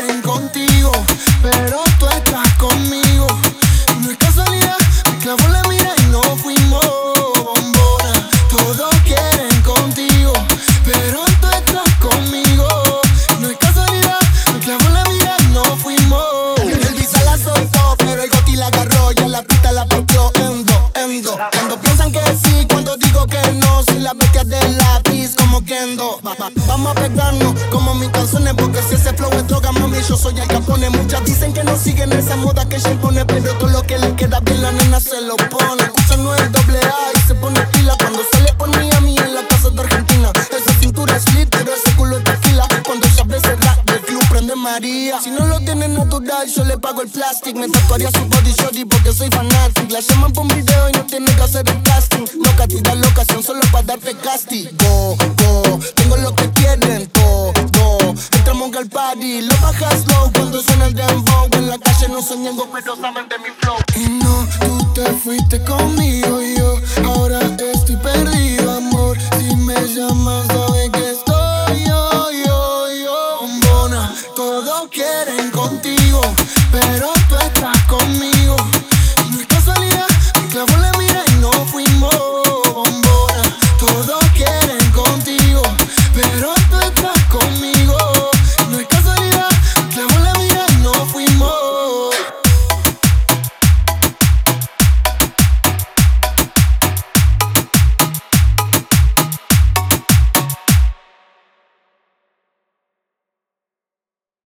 quieren contigo, pero tú estás conmigo. No es casualidad, me clavó la mira y no fuimos bombona. Todos quieren contigo, pero tú estás conmigo. No es casualidad, me clavó la mira y no fuimos. El visa la soltó, pero el goti la agarró y a la pista la partió endo. Cuando piensan que sí, cuando digo que no, soy la bestia del lápiz como Kendo. Vamos a pegarnos como mis canciones, porque si ese flow es droga, mami, yo soy el Capone. Muchas dicen que no siguen esa moda que ella impone, pero todo lo que le queda bien la nena se lo pone. Escucha no es doble A y se pone pila cuando sale por Miami en la casa de Argentina. Esa cintura es lit, pero ese culo es tequila. Cuando ella abre ese rap del club prende María. Si no lo tiene natural, yo le pago el plastic. Me tatuaría su body shorty porque soy fanatic. La llaman por un video y no tiene que hacer el casting. Loca, tira la ocasión solo para darte castigo. Tengo lo que quieren todo. Entramos al party, lo bajas low cuando suena el dembow. En la calle no soñando, pero saben de mi flow. Y no, tú te fuiste conmigo y yo ahora estoy perdido, amor. Si me llamas, sabes que estoy yo, bombona. Todos quieren contigo, pero tú estás conmigo.